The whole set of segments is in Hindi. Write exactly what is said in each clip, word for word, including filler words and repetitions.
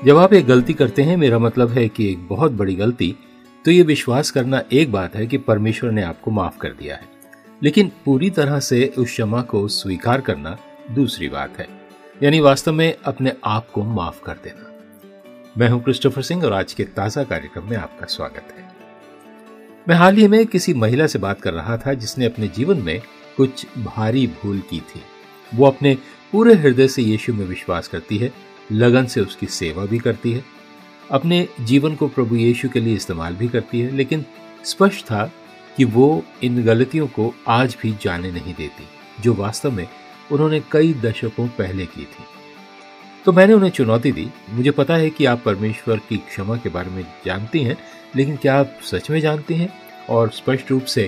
जब आप एक गलती करते हैं, मेरा मतलब है कि एक बहुत बड़ी गलती, तो ये विश्वास करना एक बात है कि परमेश्वर ने आपको माफ कर दिया है, लेकिन पूरी तरह से उस क्षमा को स्वीकार करना दूसरी बात है, यानी वास्तव में अपने आप को माफ कर देना। मैं हूं क्रिस्टोफर सिंह और आज के ताजा कार्यक्रम में आपका स्वागत है। मैं हाल ही में किसी महिला से बात कर रहा था जिसने अपने जीवन में कुछ भारी भूल की थी। वो अपने पूरे हृदय से यीशु में विश्वास करती है, लगन से उसकी सेवा भी करती है, अपने जीवन को प्रभु यीशु के लिए इस्तेमाल भी करती है, लेकिन स्पष्ट था कि वो इन गलतियों को आज भी जाने नहीं देती जो वास्तव में उन्होंने कई दशकों पहले की थी। तो मैंने उन्हें चुनौती दी, मुझे पता है कि आप परमेश्वर की क्षमा के बारे में जानती हैं, लेकिन क्या आप सच में जानती हैं? और स्पष्ट रूप से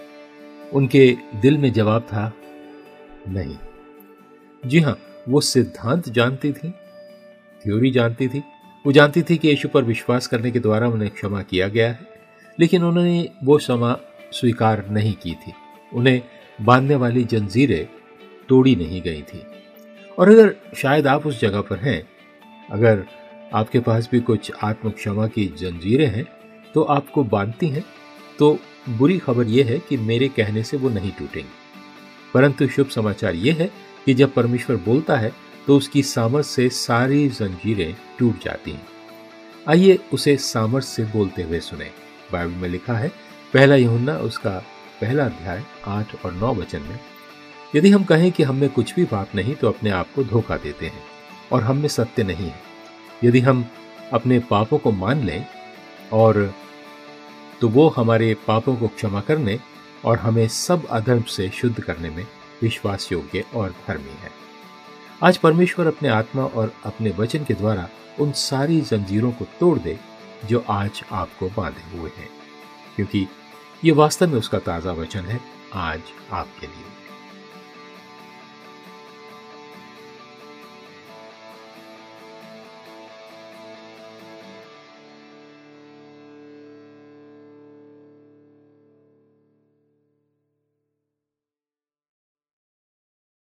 उनके दिल में जवाब था नहीं। जी हाँ, वो सिद्धांत जानती थी, थ्योरी जानती थी, वो जानती थी कि यीशु पर विश्वास करने के द्वारा उन्हें क्षमा किया गया है, लेकिन उन्होंने वो क्षमा स्वीकार नहीं की थी। उन्हें बांधने वाली जंजीरें तोड़ी नहीं गई थी। और अगर शायद आप उस जगह पर हैं, अगर आपके पास भी कुछ आत्म क्षमा की जंजीरें हैं तो आपको बांधती हैं, तो बुरी खबर यह है कि मेरे कहने से वो नहीं टूटेंगी, परंतु शुभ समाचार यह है कि जब परमेश्वर बोलता है तो उसकी सामर्थ से सारी जंजीरें टूट जाती हैं। आइए उसे सामर्थ से बोलते हुए सुने। बाइबल में लिखा है, पहला यूहन्ना उसका पहला अध्याय आठ और नौ वचन में, यदि हम कहें कि हम में कुछ भी पाप नहीं तो अपने आप को धोखा देते हैं और हम में सत्य नहीं है। यदि हम अपने पापों को मान लें और तो वो हमारे पापों को क्षमा करने और हमें सब अधर्म से शुद्ध करने में विश्वास योग्य और धर्मी है। आज परमेश्वर अपने आत्मा और अपने वचन के द्वारा उन सारी जंजीरों को तोड़ दे जो आज आपको बांधे हुए हैं, क्योंकि ये वास्तव में उसका ताजा वचन है आज आपके लिए।